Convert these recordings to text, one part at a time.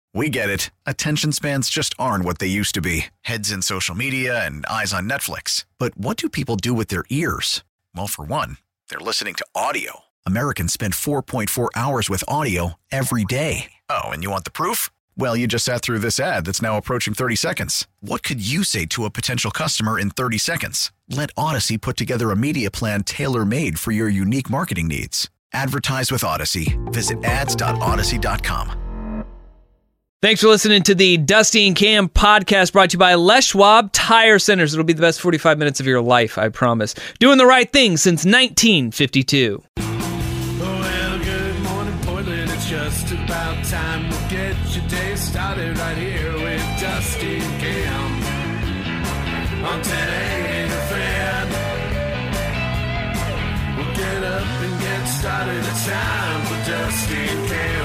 We get it. Attention spans just aren't what they used to be. Heads in social media and eyes on Netflix. But what do people do with their ears? Well, for one, they're listening to audio. Americans spend 4.4 hours with audio every day. Oh, and you want the proof? Well, you just sat through this ad that's now approaching 30 seconds. What could you say to a potential customer in 30 seconds? Let Odyssey put together a media plan tailor-made for your unique marketing needs. Advertise with Odyssey. Visit ads.odyssey.com. Thanks for listening to the Dusty and Cam podcast brought to you by Les Schwab Tire Centers. It'll be the best 45 minutes of your life, I promise. Doing the right thing since 1952. Well, good morning, Portland. It's just about time to get your day started right here with Dusty and Cam on 10 a.m. We'll get up and get started. It's time for Dusty and Cam.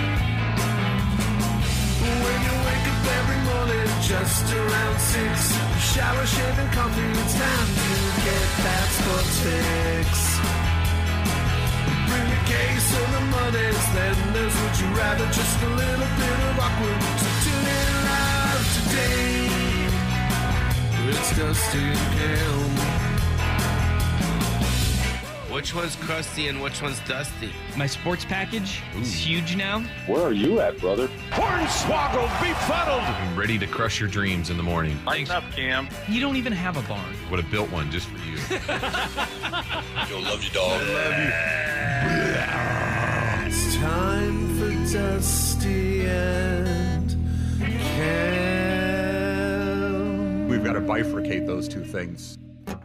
When you wake up every morning, just around 6, shower, shave, and coffee, it's time to get that sports fix. Bring the case of the Mondays, then there's Would You Rather, just a little bit of awkward. So tune in live today. It's Dusty and Cam. Which one's crusty and which one's dusty? My sports package is huge now. Where are you at, brother? Hornswoggled, befuddled. I'm ready to crush your dreams in the morning. Lighten up, Cam. You don't even have a barn. Would have built one just for you. Joe loves you, dog. It's time for Dusty and Cam. We've got to bifurcate those two things.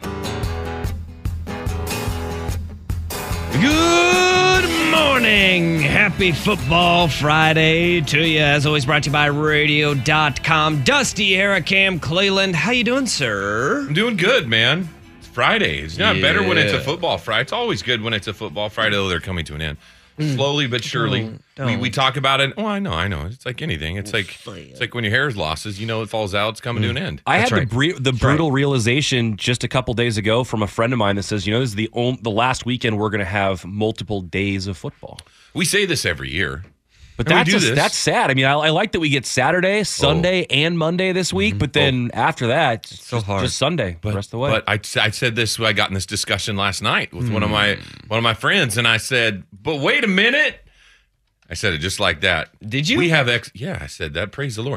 Good morning. Happy Football Friday to you. As always, brought to you by Radio.com. Dusty, Eric, Cam, Cleland. How you doing, sir? I'm doing good, man. It's Friday. It's not better when it's a football Friday. It's always good when it's a football Friday, though they're coming to an end. Slowly but surely. We talk about it. Oh, I know. It's like anything. It's like when your hair is losses, you know it falls out, it's coming to an end. I had the brutal realization just a couple days ago from a friend of mine that says, this is the last weekend we're going to have multiple days of football. We say this every year. But that's sad. I mean, I like that we get Saturday, Sunday, and Monday this week, but then after that, it's so hard. Just Sunday the rest of the way. But I said this, I got in this discussion last night with one of my friends, and I said, but wait a minute. I said it just like that. Did you? We have I said that. Praise the Lord.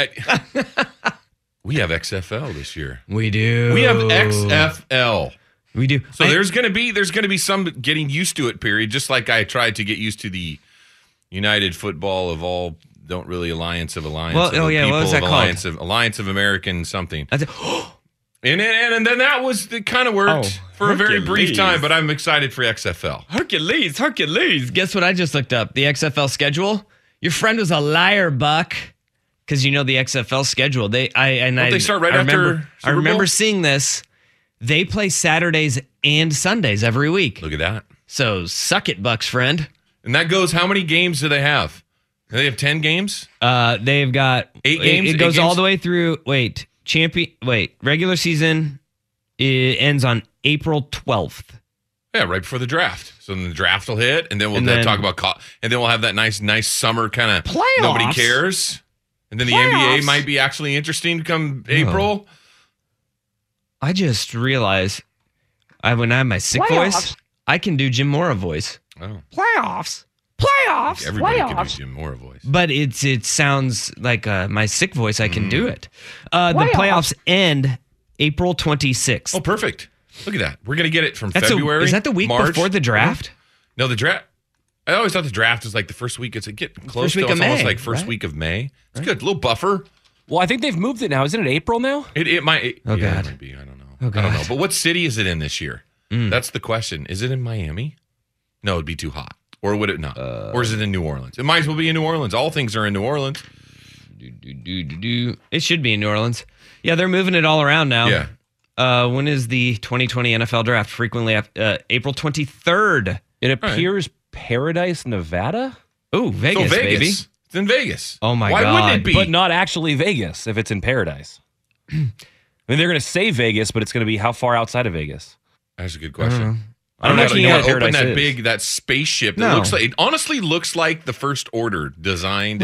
We have XFL this year. We do. We have XFL. We do. So there's gonna be some getting used to it period, just like I tried to get used to the United Football of all Alliance of Alliance. Well, what was that called? Alliance of American something. And then that was it kind of worked for a very brief time, but I'm excited for XFL. Hercules. Guess what I just looked up? The XFL schedule. Your friend was a liar, Buck, because the XFL schedule. They start right after Super Bowl? I remember seeing this. They play Saturdays and Sundays every week. Look at that. So suck it, Bucks friend. And that goes, how many games do they have? Do they have 10 games? They've got 8 games. It goes all the way through. Regular season ends on April 12th. Yeah, right before the draft. So then the draft will hit, and then we'll talk about, and then we'll have that nice summer kind of playoffs. Nobody cares. And then the NBA might be actually interesting come April. I just realized when I have my sick voice, I can do Jim Mora voice. Oh. Playoffs. Everybody can do Jim Mora voice. But it sounds like my sick voice. I can do it. The playoffs end April 26th. Oh, perfect. Look at that. We're going to get it from February. Is that the week March, before the draft? No, the draft. I always thought the draft was like the first week. It's getting close to almost like first week of May. It's good. A little buffer. Well, I think they've moved it now. Isn't it April now? It might. God. It might be. I don't know. I don't know. But what city is it in this year? That's the question. Is it in Miami? No, it'd be too hot. Or would it not? Or is it in New Orleans? It might as well be in New Orleans. All things are in New Orleans. It should be in New Orleans. Yeah, they're moving it all around now. Yeah. When is the 2020 NFL draft? Frequently April 23rd. It appears Paradise, Nevada? Oh, Vegas, baby. It's in Vegas. Oh, my God. God. Why wouldn't it be? But not actually Vegas if it's in Paradise. I mean, they're going to say Vegas, but it's going to be how far outside of Vegas? That's a good question. I don't know. You want to open that spaceship. No. It honestly looks like the First Order designed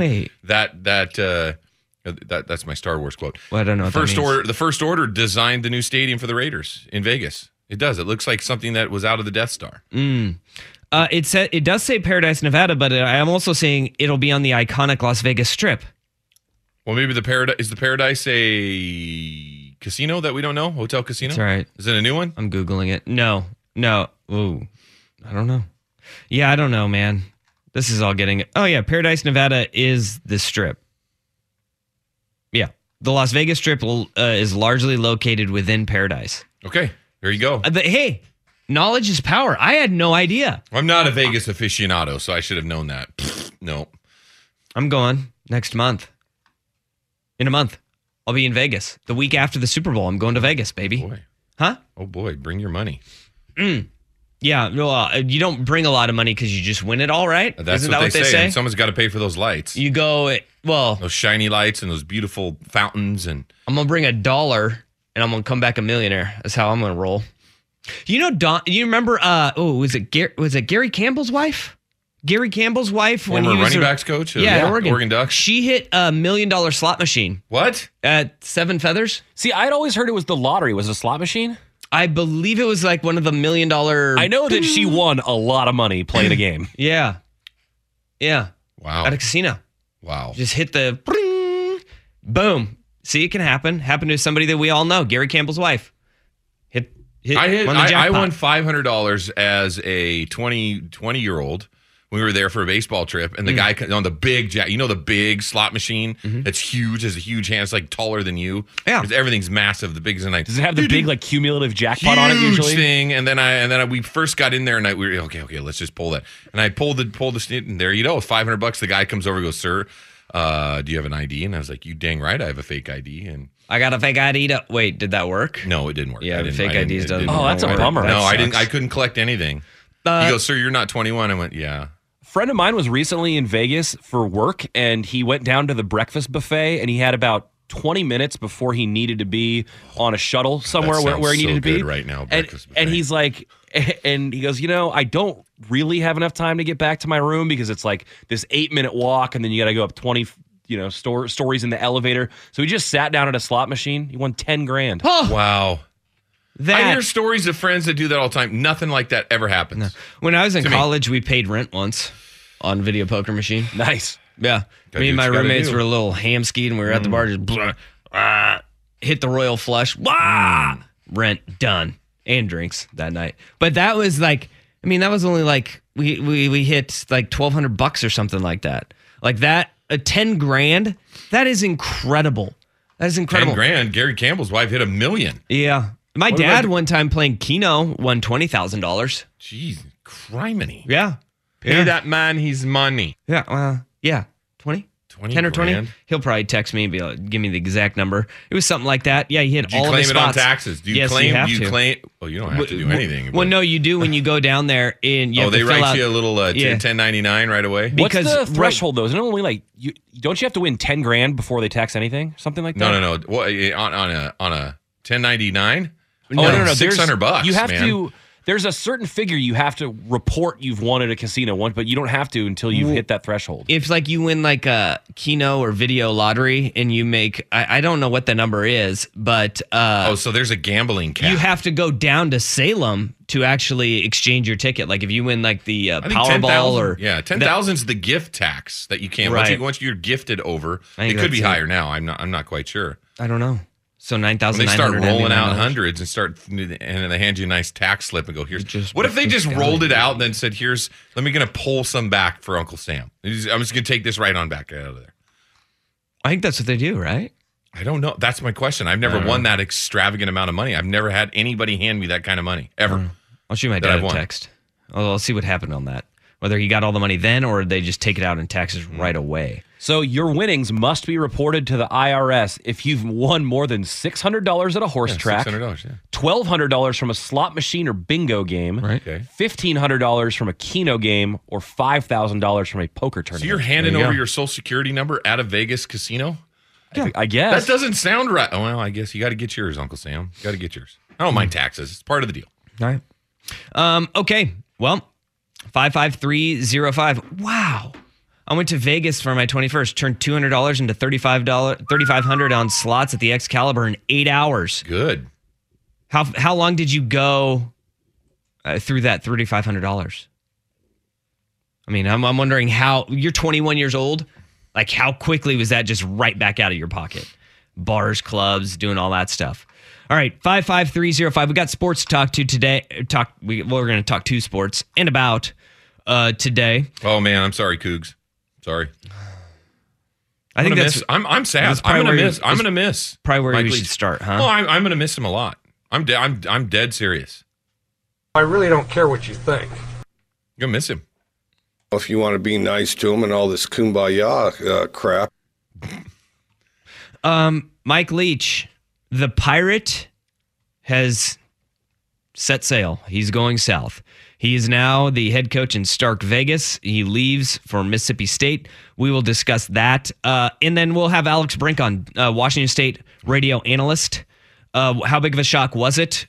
that's my Star Wars quote. Well, I don't know what the First Order designed the new stadium for the Raiders in Vegas. It does. It looks like something that was out of the Death Star. It does say Paradise, Nevada, but I'm also saying it'll be on the iconic Las Vegas Strip. Well, maybe the Paradise a casino that we don't know? Hotel casino? That's right. Is it a new one? I'm Googling it. No. Ooh, I don't know. Yeah, I don't know, man. This is all getting... Oh, yeah, Paradise, Nevada is the Strip. Yeah. The Las Vegas Strip is largely located within Paradise. Okay, there you go. Hey, knowledge is power. I had no idea. I'm not a Vegas aficionado, so I should have known that. No. I'm going next month. In a month, I'll be in Vegas. The week after the Super Bowl, I'm going to Vegas, baby. Oh boy. Huh? Oh, boy. Bring your money. Yeah, you don't bring a lot of money because you just win it all, right? Isn't that what they say? And someone's got to pay for those lights. You go, those shiny lights and those beautiful fountains. And I'm going to bring $1 and I'm going to come back a millionaire. That's how I'm going to roll. You know, you remember, was it Gary Campbell's wife? Gary Campbell's wife when he was running backs coach? Oregon Ducks. She hit $1 million slot machine. What? At Seven Feathers. See, I'd always heard it was the lottery. Was it a slot machine? I believe it was like one of the $1 million. I know that she won a lot of money playing a game. Yeah. Wow. At a casino. Wow. Just hit the boom. See, it can happen. Happened to somebody that we all know, Gary Campbell's wife. I won $500 as a 20-year-old. We were there for a baseball trip, and the guy on the big, the big slot machine that's huge, has a huge hand. It's like taller than you. Yeah, everything's massive. The big is a night. Does it have the big like cumulative jackpot on it usually? Huge thing. And then we first got in there, and we were okay. Let's just pull that. And I pulled the snit, and there $500. The guy comes over, and goes, "Sir, do you have an ID?" And I was like, "You dang right, I have a fake ID." And I got a fake ID. Wait, did that work? No, it didn't work. Yeah, the fake IDs doesn't. Oh, that's a bummer. No, I didn't. I couldn't collect anything. He goes, "Sir, you're not 21." I went, "Yeah." Friend of mine was recently in Vegas for work, and he went down to the breakfast buffet, and he had about 20 minutes before he needed to be on a shuttle somewhere where he needed to be right now. And he's like, and he goes, I don't really have enough time to get back to my room because it's like this 8-minute walk, and then you got to go up 20, stories in the elevator. So he just sat down at a slot machine. He won $10,000. Oh. Wow. I hear stories of friends that do that all the time. Nothing like that ever happens. No. When I was in college, we paid rent once on video poker machine. Nice. Yeah. Me and my roommates were a little ham-skied, and we were at the bar, just hit the royal flush. Rent done. And drinks that night. But that was like, that was only like, we hit like $1,200 or something like that. Like that, $10,000, that is incredible. That is incredible. $10,000. Gary Campbell's wife hit $1 million. Yeah. My dad one time playing Keno won $20,000. Jeez, criminy. Yeah. Pay that man his money. Yeah. 20? 10 or 20? He'll probably text me and be like, give me the exact number. It was something like that. Yeah, he hit all of the spots. Do you claim it on taxes? Do you claim? You claim? Well, you don't have to do anything. Well, no, you do when you go down there. And you have they write you a little 1099 right away? What's the threshold, though? Isn't it only like, don't you have to win $10,000 before they tax anything? Something like that? No. Well, on a 1099? No, $600. You have to. There's a certain figure you have to report you've won at a casino once, but you don't have to until you've hit that threshold. If like you win like a Keno or video lottery and you make, I don't know what the number is, but so there's a gambling cap. You have to go down to Salem to actually exchange your ticket. Like if you win like the Powerball or 10,000 is the gift tax that you can't. Right. Once you're gifted over, it could be higher now. I'm not quite sure. I don't know. So 9,900. They start rolling out hundreds and they hand you a nice tax slip and go, here's. What if they just rolled it out and then said, let me going to pull some back for Uncle Sam. I'm just going to take this right on back out of there. I think that's what they do, right? I don't know. That's my question. I've never won that extravagant amount of money. I've never had anybody hand me that kind of money ever. I'll shoot my dad a text. I'll see what happened on that. Whether he got all the money then or they just take it out in taxes right away. So your winnings must be reported to the IRS if you've won more than $600 at a horse track, $600, $1,200 from a slot machine or bingo game, right? Okay. $1,500 from a Keno game, or $5,000 from a poker tournament. So you're handing over your Social Security number at a Vegas casino? Yeah, I guess. That doesn't sound right. Well, I guess you got to get yours, Uncle Sam. You got to get yours. I don't mind taxes. It's part of the deal. All right. Okay. Well, 55305. Wow. I went to Vegas for my 21st, turned $200 into $3,500 on slots at the Excalibur in 8 hours. Good. How long did you go through that $3,500? I mean, I'm wondering how you're 21 years old. Like, how quickly was that just right back out of your pocket? Bars, clubs, doing all that stuff. All right, 55305. We got sports to talk to today. We're going to talk to sports and about today. Oh man, I'm sorry, Cougs. Sorry. I think that's. I'm sad. I'm gonna miss. Probably where Mike we Leach. should start, huh? Well, I'm gonna miss him a lot. I'm dead serious. I really don't care what you think. You're gonna miss him. If you want to be nice to him and all this kumbaya crap. Mike Leach, the Pirate, has set sail. He's going south. He is now the head coach in Stark Vegas. He leaves for Mississippi State. We will discuss that. And then we'll have Alex Brink on, Washington State radio analyst. How big of a shock was it?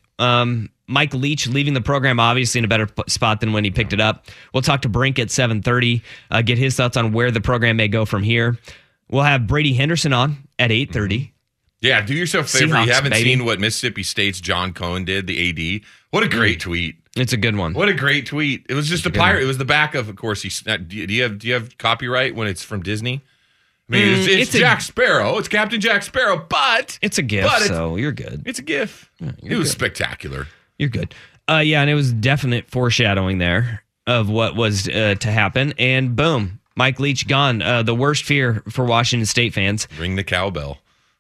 Mike Leach leaving the program, obviously in a better spot than when he picked it up. We'll talk to Brink at 7:30, get his thoughts on where the program may go from here. We'll have Brady Henderson on at 8:30. Yeah, do yourself a favor. Seahawks, You haven't baby. seen what Mississippi State's John Cohen did, the AD. What a great tweet. It's a good one. What a great tweet. It was just a pirate. It was the back of course. Do you have copyright when it's from Disney? I mean, it's Jack Sparrow. It's Captain Jack Sparrow, but it's a GIF, so you're good. It's a GIF. Yeah, it was spectacular. You're good. Yeah, and it was definite foreshadowing there of what was to happen. And boom, Mike Leach gone. The worst fear for Washington State fans. Ring the cowbell.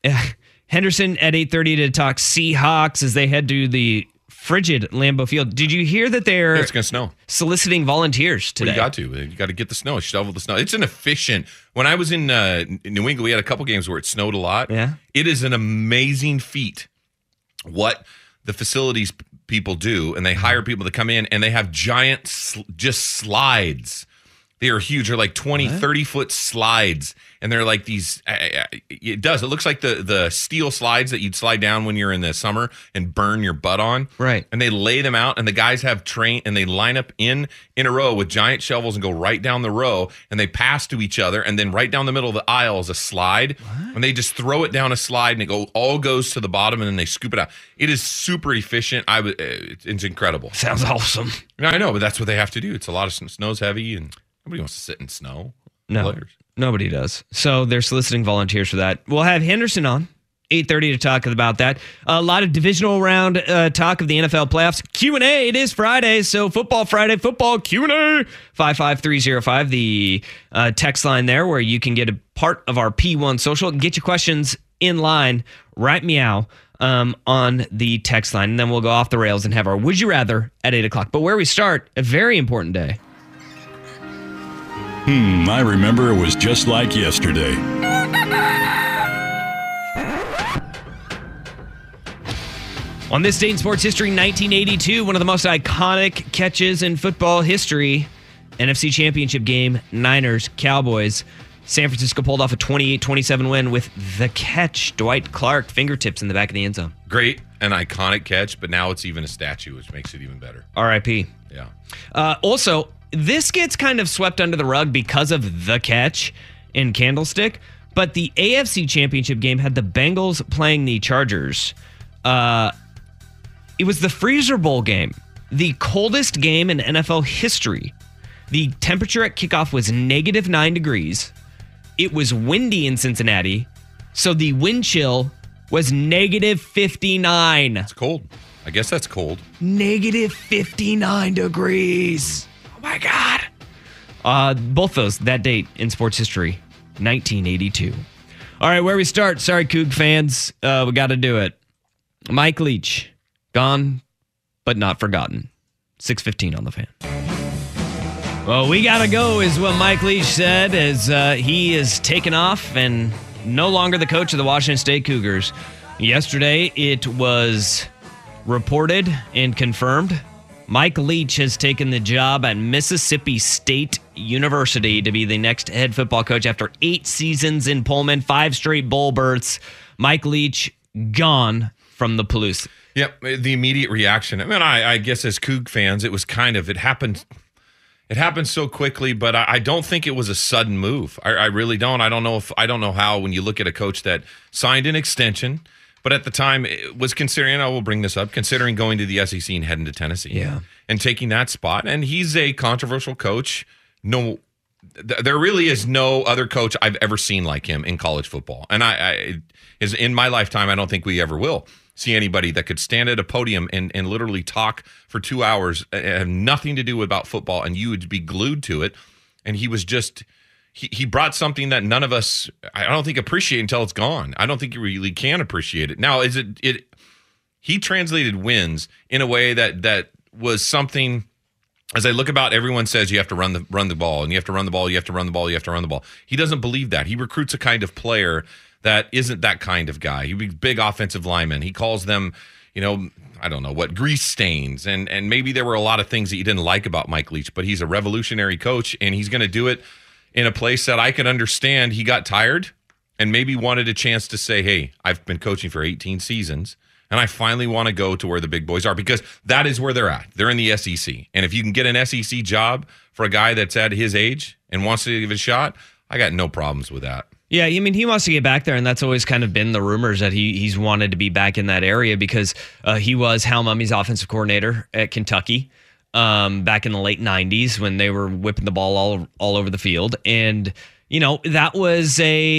Henderson at 8:30 to talk Seahawks as they head to the frigid Lambeau Field. Did you hear that they're it's going to snow. Soliciting volunteers today? Well, you got to get the snow, shovel the snow. It's an efficient. When I was in New England, we had a couple games where it snowed a lot. Yeah. It is an amazing feat what the facilities people do, and they hire people to come in, and they have giant just slides. They are huge. They're like 20, 30-foot slides, and they're like these. It looks like the steel slides that you'd slide down when you're in the summer and burn your butt on. Right. And they lay them out, and the guys have and they line up in a row with giant shovels and go right down the row, and they pass to each other, and then right down the middle of the aisle is a slide, and they just throw it down a slide, and it all goes to the bottom, and then they scoop it out. It is super efficient. It's incredible. Sounds awesome. I know, but that's what they have to do. It's a lot of snow's heavy, and nobody wants to sit in snow. No, Players. Nobody does. So they're soliciting volunteers for that. We'll have Henderson on 8:30 to talk about that. A lot of divisional round talk of the NFL playoffs. Q&A. It is Friday, so Football Friday, football Q&A. 55305, the text line there where you can get a part of our P1 social. Get your questions in line. Right meow. On the text line. And then we'll go off the rails and have our Would You Rather at 8 o'clock. But where we start, a very important day. I remember it was just like yesterday. On this date in sports history, 1982, one of the most iconic catches in football history, NFC Championship game, Niners, Cowboys. San Francisco pulled off a 28-27 win with the catch. Dwight Clark, fingertips in the back of the end zone. Great and iconic catch, but now it's even a statue, which makes it even better. R.I.P. Yeah. Also, this gets kind of swept under the rug because of the catch in Candlestick, but the AFC Championship game had the Bengals playing the Chargers. It was the Freezer Bowl game, the coldest game in NFL history. The temperature at kickoff was -9 degrees. It was windy in Cincinnati, so the wind chill was -59. It's cold. I guess that's cold. -59 degrees. Oh my God. Both those, that date in sports history, 1982. All right, where we start. Sorry, Coug fans. We got to do it. Mike Leach, gone but not forgotten. 6:15 on the Fan. Well, we got to go is what Mike Leach said as he is taken off and no longer the coach of the Washington State Cougars. Yesterday, it was reported and confirmed Mike Leach has taken the job at Mississippi State University to be the next head football coach after 8 seasons in Pullman, 5 straight bowl berths. Mike Leach gone from the Palouse. Yep, the immediate reaction. I mean, I guess as Coug fans, it happened. It happened so quickly, but I don't think it was a sudden move. I really don't. I don't know how when you look at a coach that signed an extension, but at the time it was considering, we'll bring this up, considering going to the SEC and heading to Tennessee. Yeah. And taking that spot. And he's a controversial coach. No, there really is no other coach I've ever seen like him in college football. And in my lifetime, I don't think we ever will see anybody that could stand at a podium and literally talk for 2 hours and have nothing to do about football, and you would be glued to it. And he was just... He brought something that none of us, I don't think, appreciate until it's gone. I don't think you really can appreciate it. Now, he translated wins in a way that was something, as I look about, everyone says you have to run the ball, and you have to run the ball, you have to run the ball, you have to run the ball. He doesn't believe that. He recruits a kind of player that isn't that kind of guy. He's a big offensive lineman. He calls them, I don't know what, grease stains. And maybe there were a lot of things that you didn't like about Mike Leach, but he's a revolutionary coach, and he's going to do it in a place that I could understand he got tired and maybe wanted a chance to say, hey, I've been coaching for 18 seasons, and I finally want to go to where the big boys are, because that is where they're at. They're in the SEC. And if you can get an SEC job for a guy that's at his age and wants to give it a shot, I got no problems with that. Yeah, I mean, he wants to get back there, and that's always kind of been the rumors that he's wanted to be back in that area, because he was Hal Mummy's offensive coordinator at Kentucky. Back in the late 90s when they were whipping the ball all over the field. And, that was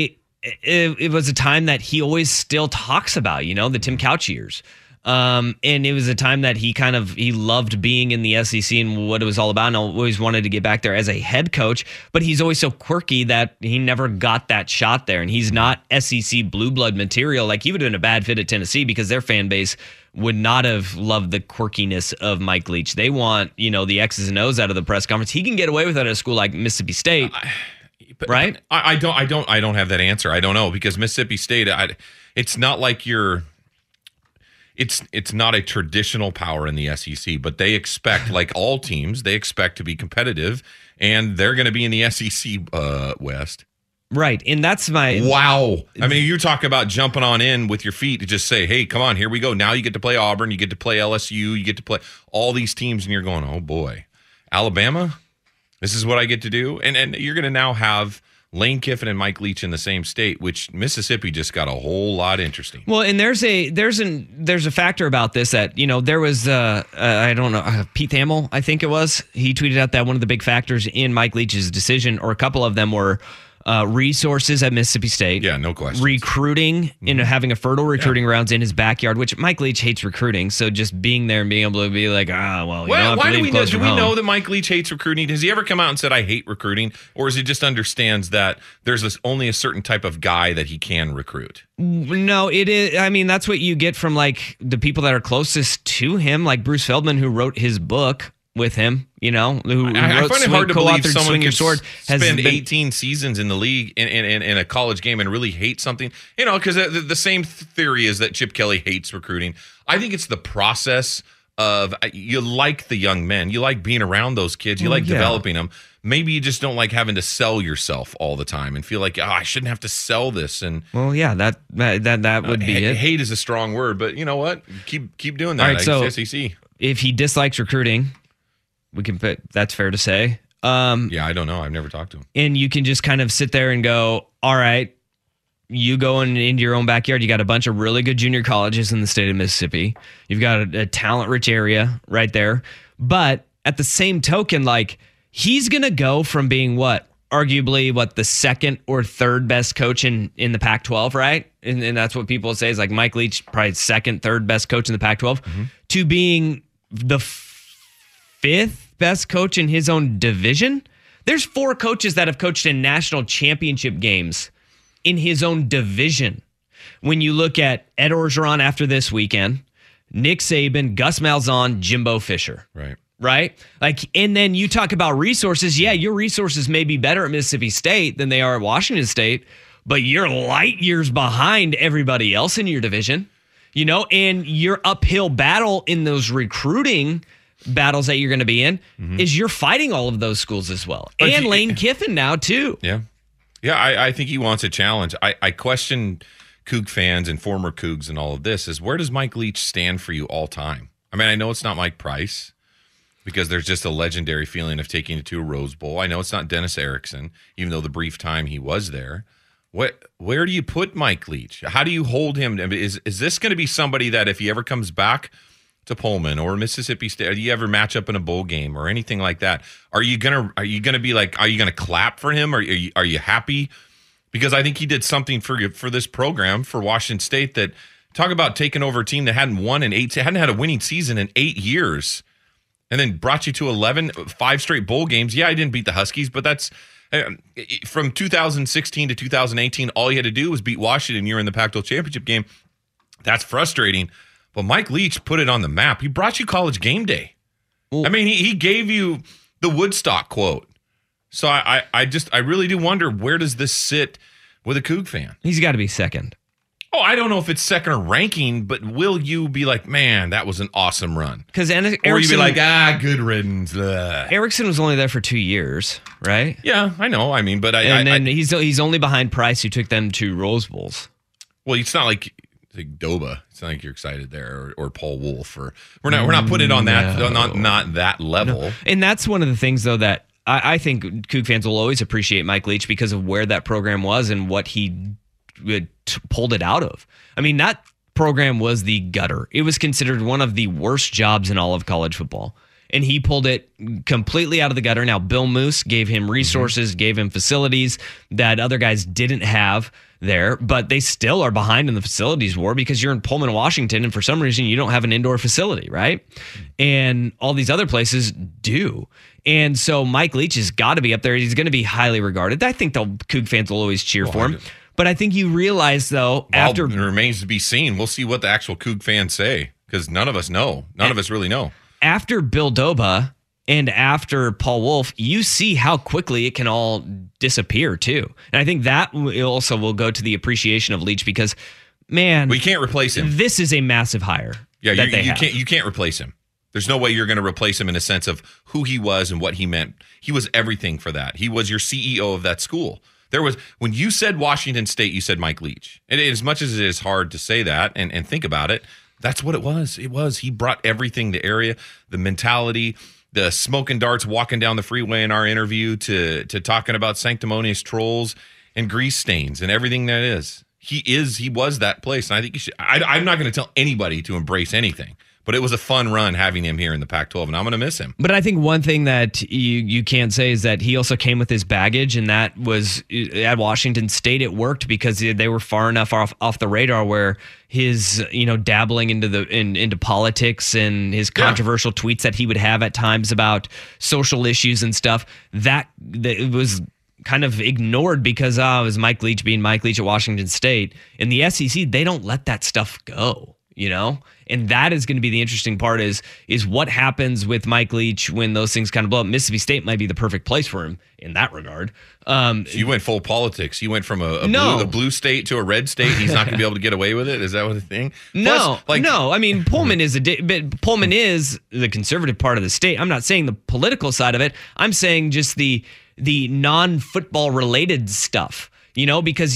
it was a time that he always still talks about, the Tim Couch years. And it was a time that he loved being in the SEC and what it was all about, and always wanted to get back there as a head coach, but he's always so quirky that he never got that shot there. And he's not SEC blue blood material. Like, he would have been a bad fit at Tennessee because their fan base would not have loved the quirkiness of Mike Leach. They want, the X's and O's out of the press conference. He can get away with it at a school like Mississippi State, right? I don't have that answer. I don't know, because Mississippi State, it's not like it's not a traditional power in the SEC, but they expect, like all teams, they expect to be competitive, and they're going to be in the SEC West. Right, and that's my... Wow. I mean, you're talking about jumping on in with your feet to just say, hey, come on, here we go. Now you get to play Auburn, you get to play LSU, you get to play all these teams, and you're going, oh, boy. Alabama? This is what I get to do? And you're going to now have Lane Kiffin and Mike Leach in the same state, which Mississippi just got a whole lot interesting. Well, and there's a factor about this that, there was, I don't know, Pete Thamel, I think it was. He tweeted out that one of the big factors in Mike Leach's decision, or a couple of them, were resources at Mississippi State. Yeah, no question. Recruiting, having a fertile recruiting grounds in his backyard, which Mike Leach hates recruiting. So just being there and being able to be like, why do we know? Do we know that Mike Leach hates recruiting? Has he ever come out and said, I hate recruiting? Or is he just understands that there's only a certain type of guy that he can recruit? No, it is. I mean, that's what you get from like the people that are closest to him, like Bruce Feldman, who wrote his book with him, who I find it hard to believe someone can spend 18 seasons in the league in a college game and really hate something, because the same theory is that Chip Kelly hates recruiting. I think it's the process of, you like the young men, you like being around those kids, you like developing them. Maybe you just don't like having to sell yourself all the time and feel like, I shouldn't have to sell this. And that would be it. Hate is a strong word, but you know what? Keep doing that. All right, so SEC. If he dislikes recruiting, we can put, that's fair to say. Yeah, I don't know. I've never talked to him. And you can just kind of sit there and go, all right, you go into your own backyard. You got a bunch of really good junior colleges in the state of Mississippi. You've got a talent-rich area right there. But at the same token, like, he's going to go from being arguably the second or third best coach in the Pac-12, right? And that's what people say is like Mike Leach, probably second, third best coach in the Pac-12, to being the fifth best coach in his own division. There's 4 coaches that have coached in national championship games in his own division. When you look at Ed Orgeron after this weekend, Nick Saban, Gus Malzahn, Jimbo Fisher. Right? Like, and then you talk about resources. Yeah, your resources may be better at Mississippi State than they are at Washington State, but you're light years behind everybody else in your division, and your uphill battle in those recruiting battles that you're going to be in is you're fighting all of those schools as well. And Lane Kiffin now too. Yeah. I think he wants a challenge. I question Coug fans and former Cougs and all of this is, where does Mike Leach stand for you all time? I mean, I know it's not Mike Price because there's just a legendary feeling of taking it to a Rose Bowl. I know it's not Dennis Erickson, even though the brief time he was there. Where do you put Mike Leach? How do you hold him? Is this going to be somebody that if he ever comes back to Pullman or Mississippi State, do you ever match up in a bowl game or anything like that? Are you gonna be like, are you gonna clap for him? Are you happy? Because I think he did something for this program for Washington State that, talk about taking over a team that hadn't had a winning season in 8 years, and then brought you to 5 straight bowl games. Yeah, I didn't beat the Huskies, but that's from 2016 to 2018. All you had to do was beat Washington. You're in the Pac-12 championship game. That's frustrating. But Mike Leach put it on the map. He brought you College Game Day. Ooh. I mean, he gave you the Woodstock quote. So I really do wonder, where does this sit with a Coug fan? He's got to be second. Oh, I don't know if it's second or ranking, but will you be like, man, that was an awesome run? Because or you be like, good riddance. Ugh. Erickson was only there for 2 years, right? Yeah, I know. I mean, but he's only behind Price, who took them to Rose Bowls. Well, it's not like Doba. It's not like you're excited there, or Paul Wolf, or we're not putting it on that not that level. No. And that's one of the things, though, that I think Coug fans will always appreciate Mike Leach because of where that program was and what he pulled it out of. I mean, that program was the gutter. It was considered one of the worst jobs in all of college football. And he pulled it completely out of the gutter. Now, Bill Moose gave him resources, gave him facilities that other guys didn't have there, but they still are behind in the facilities war because you're in Pullman, Washington, and for some reason you don't have an indoor facility, right? And all these other places do. And so Mike Leach has got to be up there. He's going to be highly regarded. I think the Coug fans will always cheer for him. But I think you realize, though, after... It remains to be seen. We'll see what the actual Coug fans say, because none of us know. None of us really know. After Bill Doba and after Paul Wolf, you see how quickly it can all disappear, too. And I think that also will go to the appreciation of Leach because, man... We can't replace him. This is a massive hire. Yeah, you can't replace him. There's no way you're going to replace him in a sense of who he was and what he meant. He was everything for that. He was your CEO of that school. When you said Washington State, you said Mike Leach. And as much as it is hard to say that and think about it, that's what it was. He brought everything, the area, the mentality, the smoking darts walking down the freeway in our interview to talking about sanctimonious trolls and grease stains and everything that is. He was that place. And I think you should. I'm not going to tell anybody to embrace anything. But it was a fun run having him here in the Pac-12, and I'm going to miss him. But I think one thing that you can't say is that he also came with his baggage, and that was at Washington State. It worked because they were far enough off the radar where his dabbling into politics and his controversial tweets that he would have at times about social issues and stuff that it was kind of ignored because it was Mike Leach being Mike Leach at Washington State. In the SEC, they don't let that stuff go. And that is going to be the interesting part is what happens with Mike Leach when those things kind of blow up. Mississippi State might be the perfect place for him in that regard. So you went full politics. You went from a blue state to a red state. He's not going to be able to get away with it. Is that what the thing? No. I mean, Pullman is Pullman is the conservative part of the state. I'm not saying the political side of it. I'm saying just the non-football related stuff. Because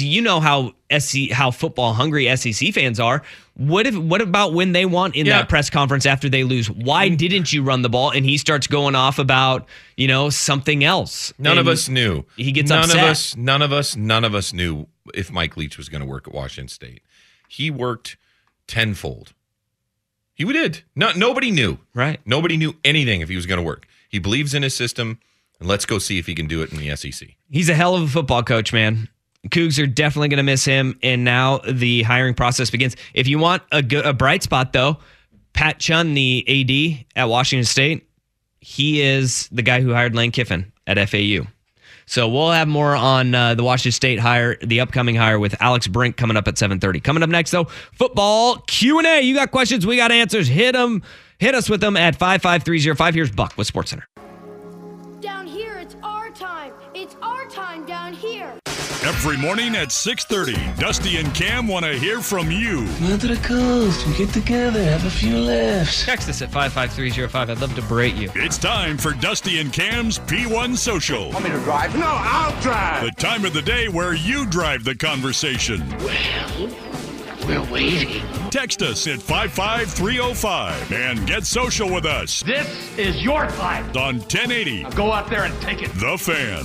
how football hungry SEC fans are. What about when they want in that press conference after they lose? Why didn't you run the ball? And he starts going off about, something else. None of us knew. He gets upset. None of us knew if Mike Leach was going to work at Washington State. He worked tenfold. He did. Nobody knew. Right. Nobody knew anything if he was going to work. He believes in his system, and let's go see if he can do it in the SEC. He's a hell of a football coach, man. Cougs are definitely going to miss him, and now the hiring process begins. If you want a bright spot, though, Pat Chun, the AD at Washington State, he is the guy who hired Lane Kiffin at FAU. So we'll have more on the Washington State hire, the upcoming hire with Alex Brink coming up at 7:30. Coming up next, though, football Q&A. You got questions, we got answers. Hit us with them at 55305. Here's Buck with SportsCenter. Down here, it's our time. It's our time down here. Every morning at 6:30, Dusty and Cam want to hear from you. Come to the coast. We get together, have a few laughs. Text us at 55305. I'd love to berate you. It's time for Dusty and Cam's P1 Social. Want me to drive? No, I'll drive. The time of the day where you drive the conversation. Well, we're waiting. Text us at 55305 and get social with us. This is your time. On 1080. Now go out there and take it. The Fan.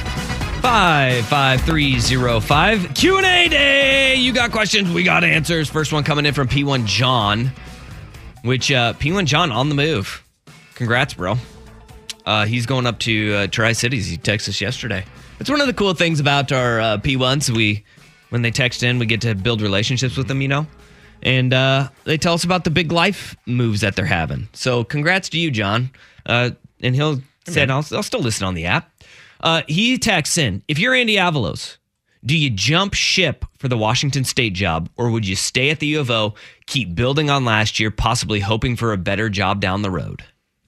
55305. Q&A day. You got questions, we got answers. First one coming in from P1 John, which P1 John on the move. Congrats, bro. He's going up to Tri-Cities. He texted us yesterday. It's one of the cool things about our P1s. When they text in, we get to build relationships with them, you know? And they tell us about the big life moves that they're having. So congrats to you, John. And he'll said, I'll still listen on the app. He texts in, if you're Andy Avalos, do you jump ship for the Washington State job, or would you stay at the U of O, keep building on last year, possibly hoping for a better job down the road?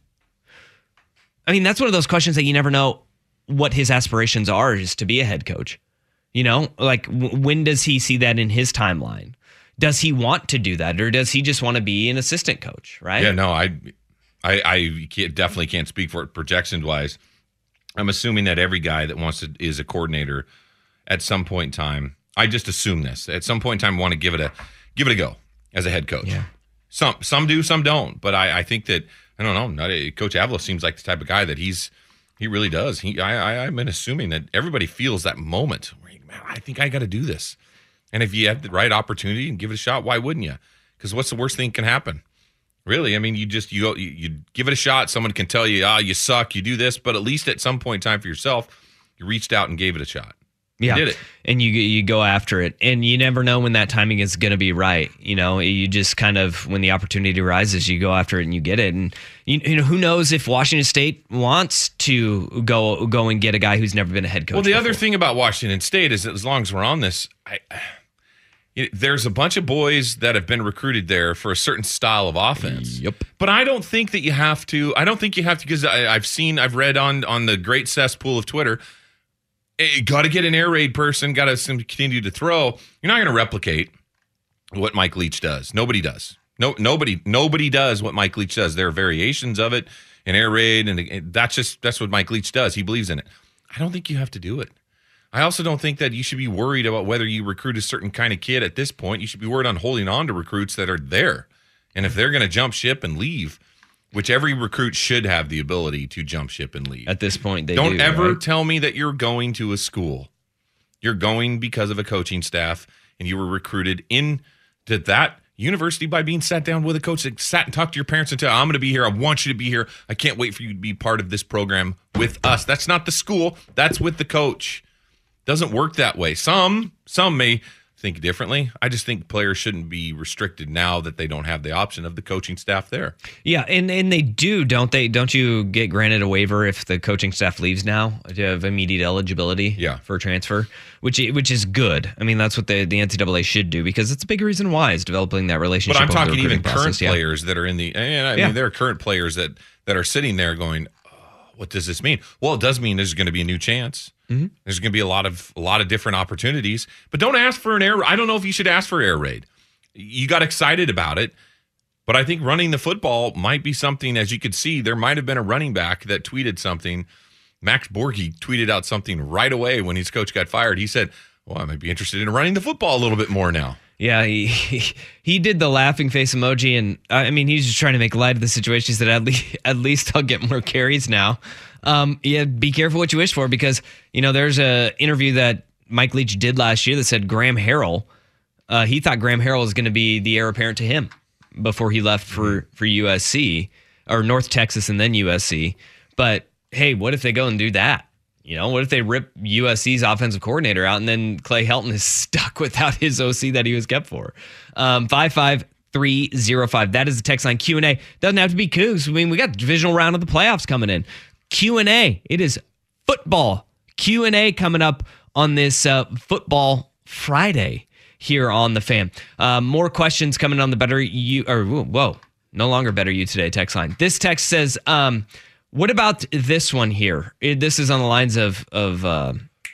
I mean, that's one of those questions that you never know what his aspirations are, is to be a head coach. You know, like when does he see that in his timeline? Does he want to do that, or does he just want to be an assistant coach, right? Yeah, no, I definitely can't speak for it projection-wise. I'm assuming that every guy that is a coordinator at some point in time, I just assume this, at some point in time want to give it a go as a head coach. Yeah. Some do, some don't. But I think that, I don't know, Coach Avalos seems like the type of guy that he really does. I've been assuming that everybody feels that moment where, man, I think I got to do this. And if you have the right opportunity and give it a shot, why wouldn't you? Because what's the worst thing that can happen? Really, I mean, you give it a shot. Someone can tell you, you suck, you do this, but at least at some point in time for yourself, you reached out and gave it a shot. Yeah, you did it, and you go after it, and you never know when that timing is going to be right. You know, you just kind of, when the opportunity arises, you go after it and you get it. And you know, who knows if Washington State wants to go and get a guy who's never been a head coach. Well, the other thing about Washington State is that, as long as we're on this, there's a bunch of boys that have been recruited there for a certain style of offense. Yep. But I don't think that you have to. I don't think you have to, because I've read on the great cesspool of Twitter, you got to get an air raid person, got to continue to throw. You're not going to replicate what Mike Leach does. Nobody does. Nobody does what Mike Leach does. There are variations of it, an air raid, and that's what Mike Leach does. He believes in it. I don't think you have to do it. I also don't think that you should be worried about whether you recruit a certain kind of kid at this point. You should be worried on holding on to recruits that are there. And if they're going to jump ship and leave, which every recruit should have the ability to jump ship and leave. At this point, don't ever tell me that you're going to a school. You're going because of a coaching staff, and you were recruited into that university by being sat down with a coach that sat and talked to your parents and said, I'm going to be here. I want you to be here. I can't wait for you to be part of this program with us. That's not the school. That's with the coach. Doesn't work that way. Some may think differently. I just think players shouldn't be restricted now that they don't have the option of the coaching staff there. Yeah, and they do, don't they? Don't you get granted a waiver if the coaching staff leaves now to have immediate eligibility for transfer, which is good. I mean, that's what the NCAA should do, because it's a big reason why is developing that relationship. But I'm talking even current players that are in the, and I mean, there are current players that are sitting there going, what does this mean? Well, it does mean there's going to be a new chance. Mm-hmm. There's going to be a lot of different opportunities, but don't ask for an air. I don't know if you should ask for air raid. You got excited about it, but I think running the football might be something. As you could see, there might have been a running back that tweeted something. Max Borghi tweeted out something right away when his coach got fired. He said, well, I might be interested in running the football a little bit more now. Yeah, he did the laughing face emoji, and I mean, he's just trying to make light of the situation. He said, at least I'll get more carries now. Yeah, be careful what you wish for, because, you know, there's a interview that Mike Leach did last year that said Graham Harrell, he thought Graham Harrell was going to be the heir apparent to him before he left for USC, or North Texas and then USC. But hey, what if they go and do that? You know, what if they rip USC's offensive coordinator out and then Clay Helton is stuck without his OC that he was kept for? 55305. That is the text line. Q&A. Doesn't have to be Cougs. I mean, we got the divisional round of the playoffs coming in. Q&A. It is football Q&A coming up on this Football Friday here on The Fan. More questions coming on the Better You, or whoa, no longer Better You Today text line. This text says, what about this one here? This is on the lines of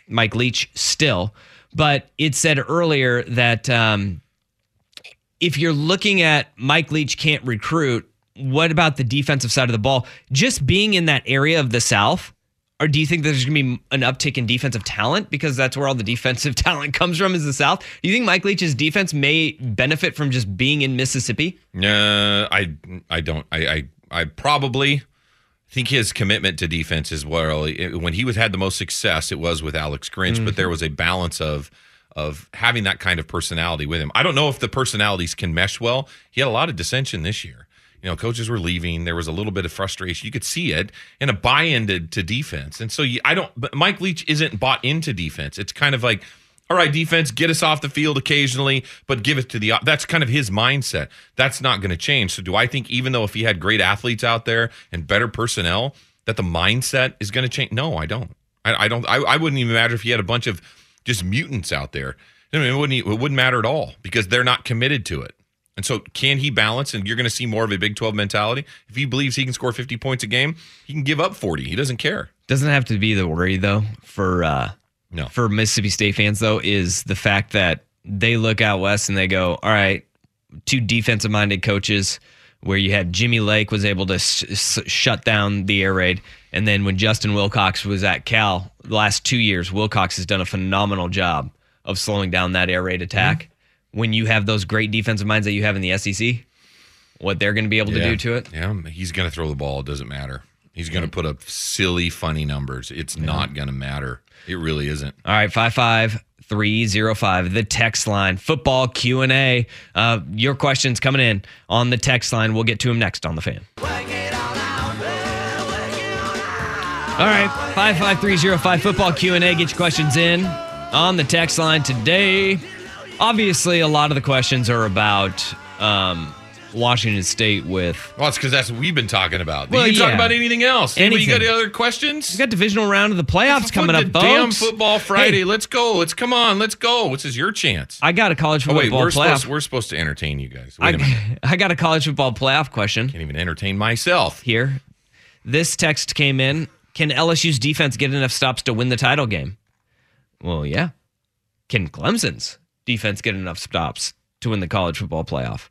Mike Leach still. But it said earlier that if you're looking at Mike Leach can't recruit, what about the defensive side of the ball? Just being in that area of the South, or do you think there's going to be an uptick in defensive talent because that's where all the defensive talent comes from is the South? Do you think Mike Leach's defense may benefit from just being in Mississippi? I don't. I probably think his commitment to defense is when he had the most success, it was with Alex Grinch, but there was a balance of having that kind of personality with him. I don't know if the personalities can mesh well. He had a lot of dissension this year. Coaches were leaving. There was a little bit of frustration. You could see it, and a buy-in to defense. And so but Mike Leach isn't bought into defense. It's kind of like, all right, defense, get us off the field occasionally, but give it to that's kind of his mindset. That's not going to change. So do I think even though if he had great athletes out there and better personnel, that the mindset is going to change? No, I don't. I don't. I wouldn't even matter if he had a bunch of just mutants out there. I mean, it wouldn't matter at all because they're not committed to it. And so can he balance? And you're going to see more of a Big 12 mentality. If he believes he can score 50 points a game, he can give up 40. He doesn't care. Doesn't have to be the worry, though, for Mississippi State fans, though, is the fact that they look out west and they go, all right, 2 defensive-minded coaches where you had Jimmy Lake was able to shut down the air raid. And then when Justin Wilcox was at Cal the last 2 years, Wilcox has done a phenomenal job of slowing down that air raid attack. Mm-hmm. When you have those great defensive minds that you have in the SEC, what they're going to be able to do to it. Yeah, he's going to throw the ball. It doesn't matter. He's going to put up silly, funny numbers. It's not going to matter. It really isn't. All right, 55305, the text line. Football Q&A. Your questions coming in on the text line. We'll get to them next on The Fan. All right, 55305, football Q&A. Get your questions in on the text line today. Obviously, a lot of the questions are about Washington State with... Well, it's because that's what we've been talking about. You can talk about anything else. You got any other questions? You got divisional round of the playoffs coming up, folks. Damn football Friday. Hey. Let's go. Come on. Let's go. This is your chance. I got a college football playoff. We're supposed to entertain you guys. Wait a minute. I got a college football playoff question. Can't even entertain myself. Here. This text came in. Can LSU's defense get enough stops to win the title game? Well, yeah. Can Clemson's defense get enough stops to win the college football playoff?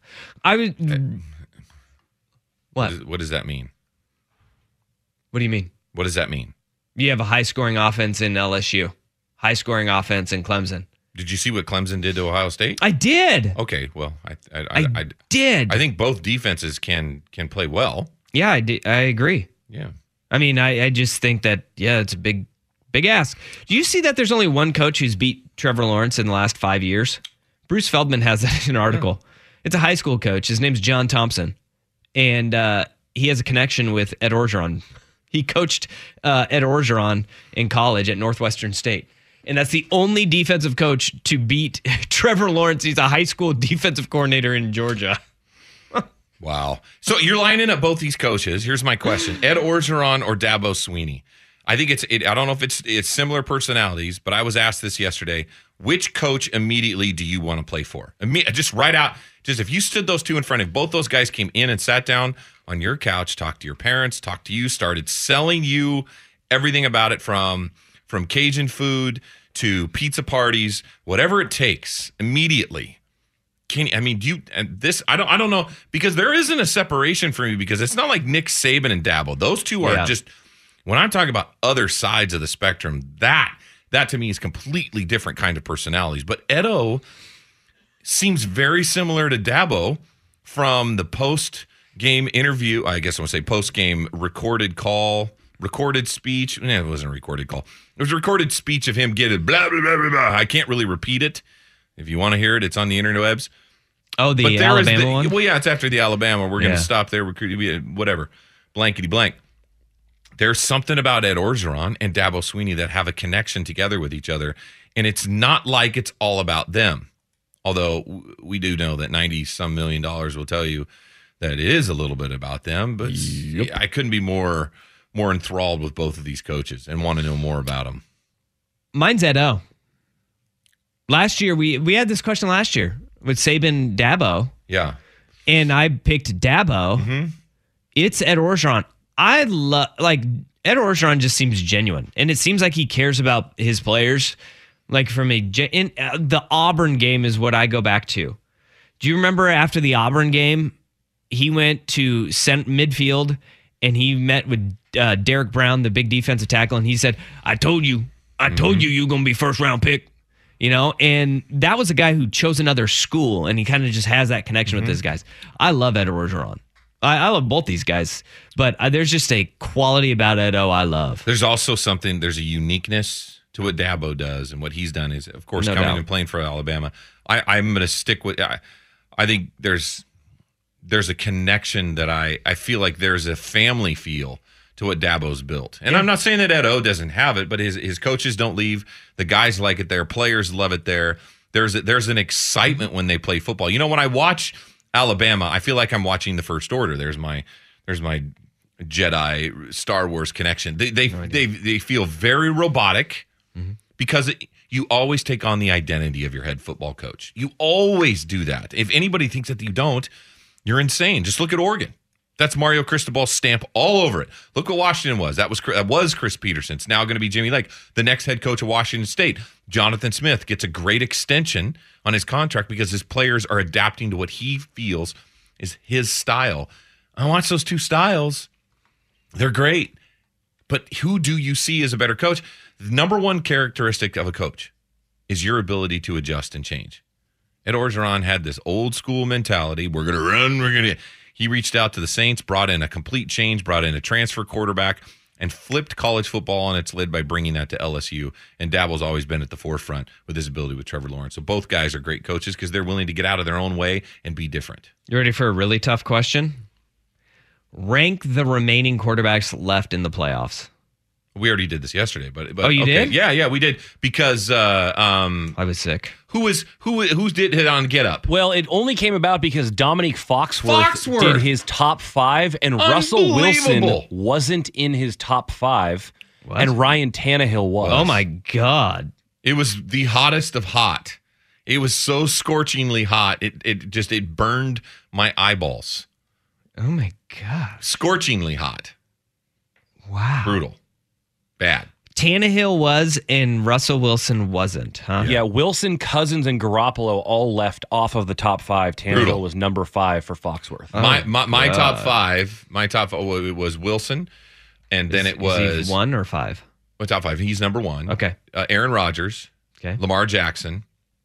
What does that mean? What do you mean? What does that mean? You have a high-scoring offense in LSU, high-scoring offense in Clemson. Did you see what Clemson did to Ohio State? I did. Okay, well, I did. I think both defenses can play well. Yeah, I agree. Yeah. I mean, I just think that, it's a big ask. Do you see that there's only one coach who's beat Trevor Lawrence in the last 5 years? Bruce Feldman has that in an article. Yeah. It's a high school coach. His name's John Thompson. And he has a connection with Ed Orgeron. He coached Ed Orgeron in college at Northwestern State. And that's the only defensive coach to beat Trevor Lawrence. He's a high school defensive coordinator in Georgia. Wow. So you're lining up both these coaches. Here's my question. Ed Orgeron or Dabo Swinney? I think I don't know if it's similar personalities, but I was asked this yesterday. Which coach immediately do you want to play for? Just right out. Just if you stood those two in front of both those guys came in and sat down on your couch, talked to your parents, talked to you, started selling you everything about it from Cajun food to pizza parties, whatever it takes immediately. I don't know, because there isn't a separation for me, because it's not like Nick Saban and Dabo. Those two are just, when I'm talking about other sides of the spectrum, that to me is completely different kind of personalities. But Edo seems very similar to Dabo from the post-game interview. I guess I want to say post-game recorded speech. It wasn't a recorded call. It was a recorded speech of him getting blah, blah, blah, blah, blah. I can't really repeat it. If you want to hear it, it's on the interwebs. Oh, the Alabama one? Well, yeah, it's after the Alabama. We're going to stop there. Whatever. Blankety blank. There's something about Ed Orgeron and Dabo Swinney that have a connection together with each other, and it's not like it's all about them. Although we do know that $90-some million will tell you that it is a little bit about them, but I couldn't be more enthralled with both of these coaches and want to know more about them. Mine's Edo. Last year, we had this question last year with Saban Dabo. Yeah. And I picked Dabo. Mm-hmm. It's Ed Orgeron. I love, Ed Orgeron just seems genuine, and it seems like he cares about his players. Like from the Auburn game is what I go back to. Do you remember after the Auburn game, he went to midfield and he met with Derek Brown, the big defensive tackle, and he said, I told you you're going to be first round pick. And that was a guy who chose another school, and he kind of just has that connection with these guys. I love Ed Orgeron. I love both these guys, but there's just a quality about Edo I love. There's also there's a uniqueness to what Dabo does, and what he's done is, of course, coming and playing for Alabama. I'm going to stick with. I think there's a connection that I feel like there's a family feel to what Dabo's built. And I'm not saying that Edo doesn't have it, but his coaches don't leave. The guys like it there. Players love it there. There's an excitement when they play football. When I watch Alabama, I feel like I'm watching the First Order. There's my Jedi Star Wars connection. They feel very robotic because you always take on the identity of your head football coach. You always do that. If anybody thinks that you don't, you're insane. Just look at Oregon. That's Mario Cristobal's stamp all over it. Look what Washington was. That was Chris Peterson. It's now going to be Jimmy Lake, the next head coach of Washington State. Jonathan Smith gets a great extension on his contract because his players are adapting to what he feels is his style. I watch those two styles. They're great. But who do you see as a better coach? The number one characteristic of a coach is your ability to adjust and change. Ed Orgeron had this old school mentality. We're going to run. He reached out to the Saints, brought in a complete change, brought in a transfer quarterback, and flipped college football on its lid by bringing that to LSU. And Dabo's always been at the forefront with his ability with Trevor Lawrence. So both guys are great coaches because they're willing to get out of their own way and be different. You ready for a really tough question? Rank the remaining quarterbacks left in the playoffs. We already did this yesterday, but oh, you did? Yeah, we did because I was sick. Who did hit on Get Up? Well, it only came about because Dominique Foxworth did his top 5, and Russell Wilson wasn't in his top 5, and Ryan Tannehill was. Oh my God! It was the hottest of hot. It was so scorchingly hot. It burned my eyeballs. Oh my God! Scorchingly hot. Wow. Brutal. Bad. Tannehill was and Russell Wilson wasn't, huh? Yeah, Wilson, Cousins, and Garoppolo all left off of the top 5. Tannehill was number 5 for Foxworth. My top 5. My top 5 it was Wilson, and then it was is he 1 or 5. My top 5. He's number 1. Okay. Aaron Rodgers. Okay. Lamar Jackson.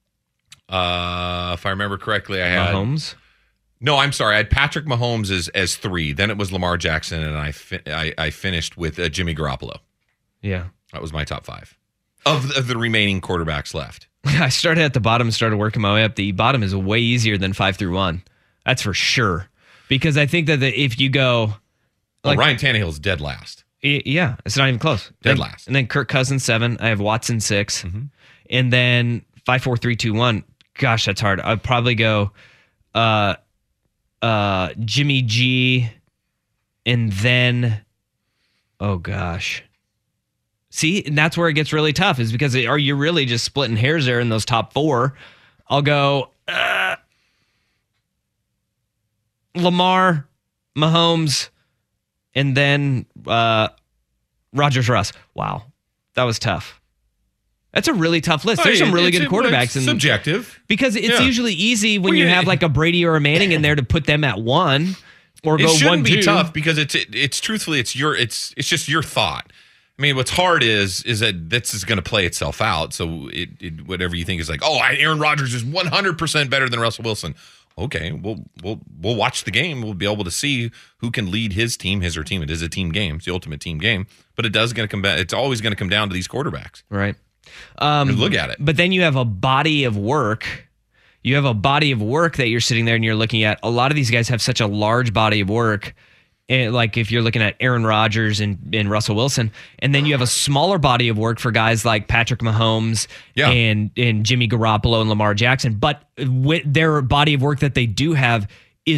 If I remember correctly, I had Mahomes. No, I'm sorry. I had Patrick Mahomes as 3. Then it was Lamar Jackson, and I finished with Jimmy Garoppolo. Yeah. That was my top 5 of the remaining quarterbacks left. I started at the bottom and started working my way up. The bottom is way easier than 5 through 1. That's for sure. Because I think that if you go... Ryan Tannehill's dead last. Yeah, it's not even close. Last. And then Kirk Cousins 7. I have Watson 6. Mm-hmm. And then 5, 4, 3, 2, 1. Gosh, that's hard. I'd probably go Jimmy G, and then... Oh, gosh. See, and that's where it gets really tough, is because are you really just splitting hairs there in those top 4? I'll go Lamar, Mahomes, and then Rodgers Russ. Wow, that was tough. That's a really tough list. There's some really good quarterbacks. It's subjective. Because it's usually easy when you have like a Brady or a Manning in there to put them at 1 or go 1, 2. It shouldn't be tough because it's truthfully, it's just your thought. I mean, what's hard is that this is going to play itself out. So whatever you think is like, Aaron Rodgers is 100% better than Russell Wilson. Okay, we'll watch the game. We'll be able to see who can lead his team, his or team. It is a team game. It's the ultimate team game. But it's always going to come down to these quarterbacks. Right. Look at it. But then you have a body of work. You have a body of work that you're sitting there and you're looking at. A lot of these guys have such a large body of work. And like if you're looking at Aaron Rodgers and Russell Wilson, and then you have a smaller body of work for guys like Patrick Mahomes and Jimmy Garoppolo and Lamar Jackson. But their body of work that they do have is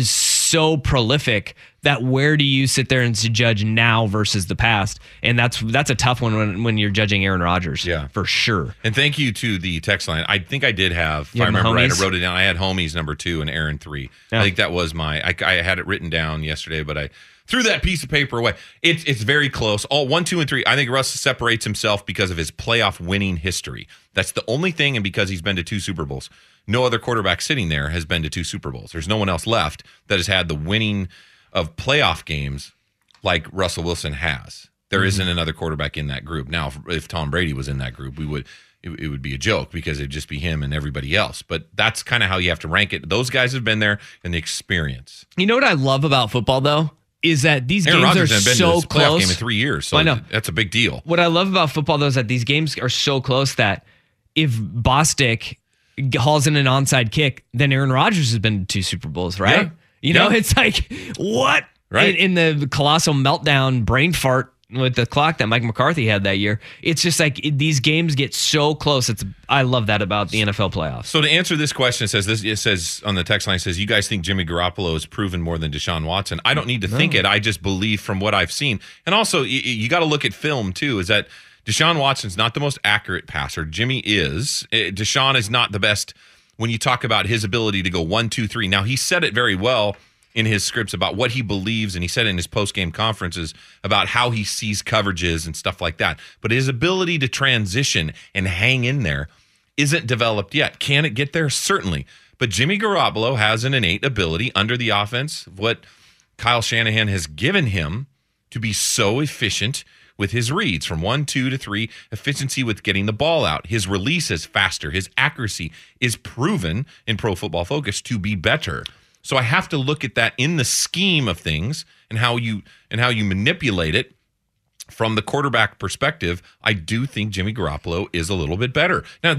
so prolific that where do you sit there and judge now versus the past? And that's a tough one when you're judging Aaron Rodgers. Yeah, for sure. And thank you to the text line. I think I did have, if I remember right, I wrote it down. I had Homies number 2 and Aaron 3. Yeah. I think that was I had it written down yesterday, but I threw that piece of paper away. It's very close. All 1, 2, and 3. I think Russ separates himself because of his playoff winning history. That's the only thing, and because he's been to 2 Super Bowls. No other quarterback sitting there has been to 2 Super Bowls. There's no one else left that has had the winning of playoff games like Russell Wilson has. There isn't another quarterback in that group. Now, if Tom Brady was in that group, it would be a joke because it'd just be him and everybody else. But that's kind of how you have to rank it. Those guys have been there and the experience. You know what I love about football, though? Is that these Aaron games Rodgers are been so to this playoff close. Game in 3 years, so I know. That's a big deal. What I love about football, though, is that these games are so close that if Bostic hauls in an onside kick, then Aaron Rodgers has been to 2 Super Bowls, right? Yeah. You know, it's like, what? Right. In the colossal meltdown brain fart with the clock that Mike McCarthy had that year, it's just like these games get so close. I love that about the NFL playoffs. So to answer this question, it says on the text line, you guys think Jimmy Garoppolo has proven more than Deshaun Watson? I don't need to think it. I just believe from what I've seen. And also, you got to look at film, too, is that Deshaun Watson's not the most accurate passer. Jimmy is. Deshaun is not the best when you talk about his ability to go 1, 2, 3. Now, he said it very well in his scripts about what he believes, and he said it in his post-game conferences about how he sees coverages and stuff like that. But his ability to transition and hang in there isn't developed yet. Can it get there? Certainly. But Jimmy Garoppolo has an innate ability under the offense, what Kyle Shanahan has given him, to be so efficient with his reads from 1, 2 to 3, efficiency with getting the ball out. His release is faster. His accuracy is proven in Pro Football Focus to be better. So I have to look at that in the scheme of things and how you manipulate it from the quarterback perspective. I do think Jimmy Garoppolo is a little bit better. Now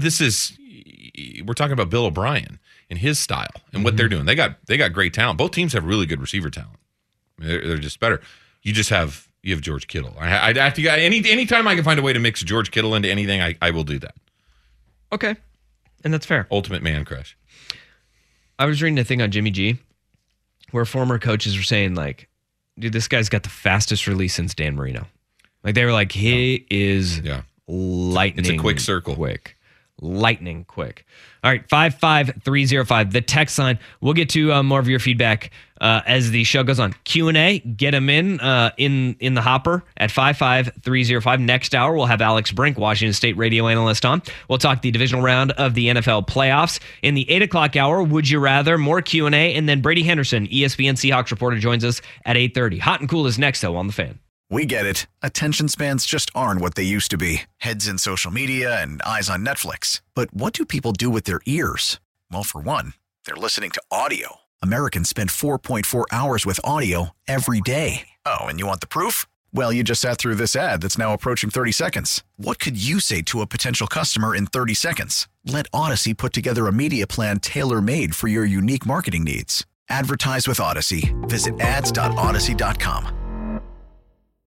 we're talking about Bill O'Brien and his style and what they're doing. They got great talent. Both teams have really good receiver talent. They're just better. You have George Kittle. I have to anytime I can find a way to mix George Kittle into anything, I will do that. Okay, and that's fair. Ultimate man crush. I was reading a thing on Jimmy G where former coaches were saying, like, dude, this guy's got the fastest release since Dan Marino. Like, they were like, he is lightning. It's a quick circle. Lightning quick. All right, 55305, the text line. We'll get to more of your feedback as the show goes on. Q&A, get them in the hopper at 55305. Next hour, we'll have Alex Brink, Washington State radio analyst, on. We'll talk the divisional round of the NFL playoffs. In the 8 o'clock hour, Would You Rather, more Q&A, and then Brady Henderson, ESPN Seahawks reporter, joins us at 8:30. Hot and Cool is next, though, on The Fan. We get it. Attention spans just aren't what they used to be. Heads in social media and eyes on Netflix. But what do people do with their ears? Well, for one, they're listening to audio. Americans spend 4.4 hours with audio every day. Oh, and you want the proof? Well, you just sat through this ad that's now approaching 30 seconds. What could you say to a potential customer in 30 seconds? Let Odyssey put together a media plan tailor-made for your unique marketing needs. Advertise with Odyssey. Visit ads.odyssey.com.